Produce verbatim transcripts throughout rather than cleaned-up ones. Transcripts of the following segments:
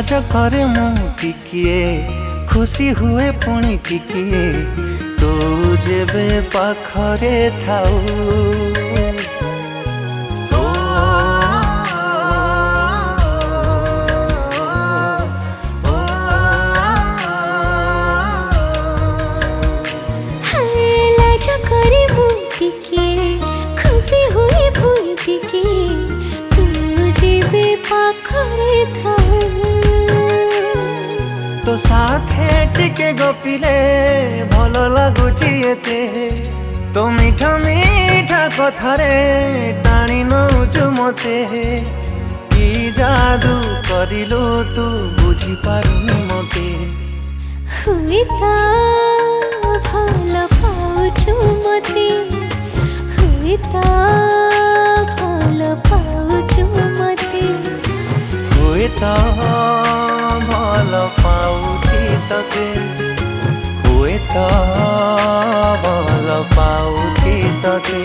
लाज करे मु टिकिए खुशी हुए पुणी टिकिए तू जेबे पाखरे थाऊ खुशी हुए पुणी टिकिए तू जेबे पाखरे थाऊ तो साथे टिके गपिले भल लगुची एते तो मीठा मीठा कथारे टाणी नौचु मते की जादू करिलु तू बुझी पारुनी मते हुए ता भल पाउछु मते हुए ता भल पाउछु मते हुए ता भल पाउछि तते हुए ता भल पाउछि तते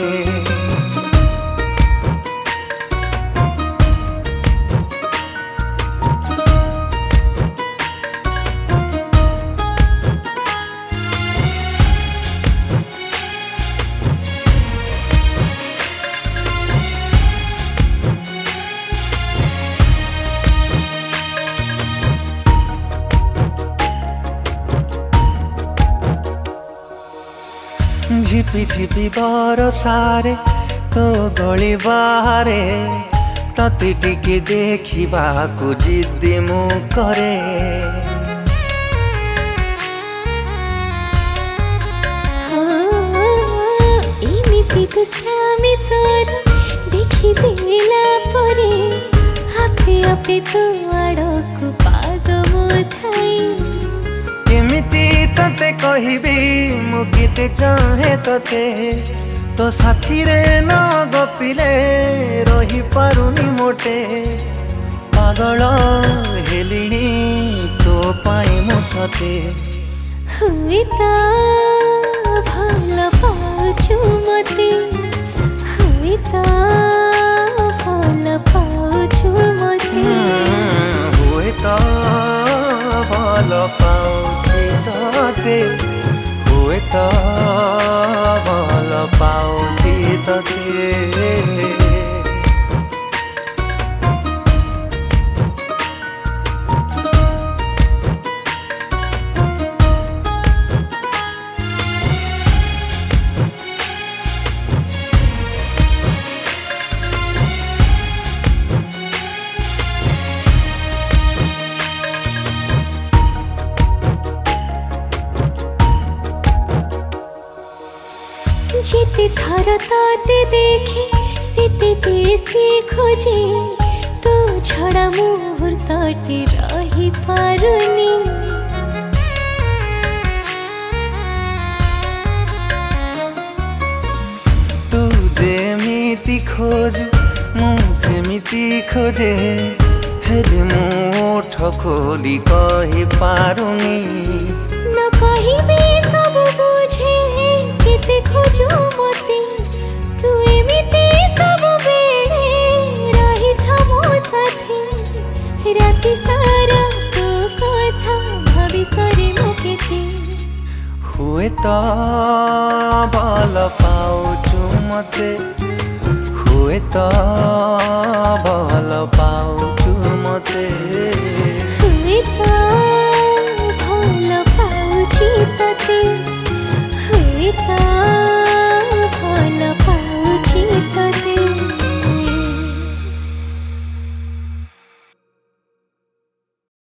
झिपी झिपी बरसारे तो गली बाहरे तते टिके देखिबा को जिद्दी मु करे एमिति दुष्टामी तोर देखि देला परे आपे आपे तो आड़कु पाद मो थाई केमिति तते कहिबी मु किते चाहे तते तो साथी रे न गपिले रही पारुनी मोटे पागल हेलिनी तो पाई मो सते हुए ता भल पाउछु मते हुए ता भल पाउछु मते हुए ता भल पाउछि तते हुए ता भल पाउछि तते जेते थर ताते देखे सेते बेसी खोजे तो छड़ा मुहूर्तटे रही पारुनी तू जेमिति खोजु मु सेमिति खोजे हेले मु ओठ खोली कहि पारुनी न कहिबे सब बुझे केते खोजु मते तू एमिति सब बेड़े रही था मो साथी राति सारा तो कथा भविष्य मो केते हुए ता भल पाउछु मते हुए ता भल पाउछु मते हुए ता भल पाउछि तते हुए ता